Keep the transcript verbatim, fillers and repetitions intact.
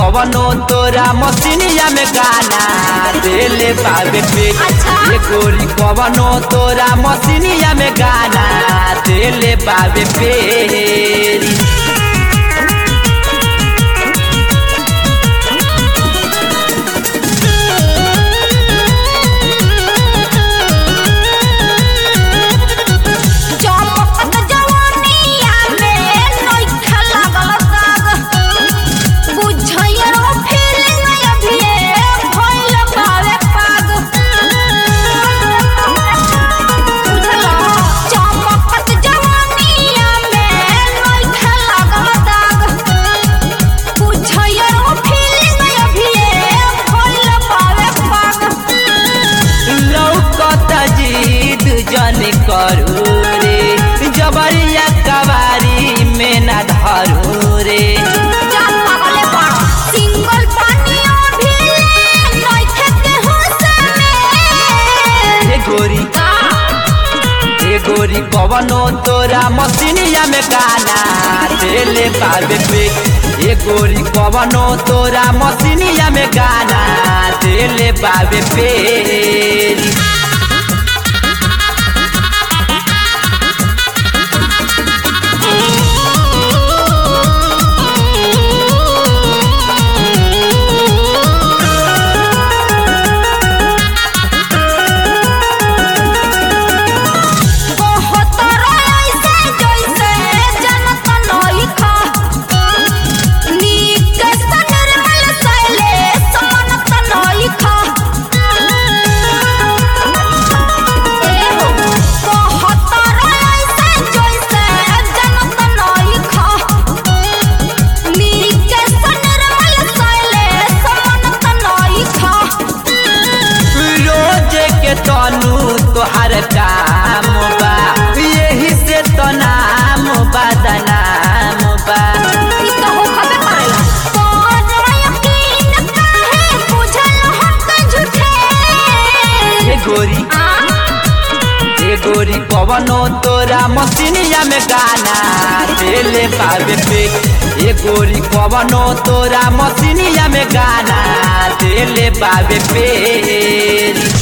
कवनो तोरा मसीनिया में गाना देले बाबे पे। ये गोरी कवनो तोरा मसीनिया में गाना देले बाबे पे। जन करू रे जबरिया कवारी में न धरू रे। सिंगल पानिया भी नइखे के होसमे। ए गोरी ए गोरी कवनो तोरा मसीनिया में गाना देले बाबे पे। ए गोरी कवनो तोरा मसीनिया में गाना देले बाबे पे। तनु तोहर काम बा यही से तो नाम बदनाम बा। ई तो हो खबे करेला तोरा यकीन काहे बुझल हक झूठे। ए गोरी ए गोरी कवनो तोरा मसीनिया में गाना देले बाबे पे। ए गोरी कवनो तोरा मसीनिया में गाना देले बाबे पे।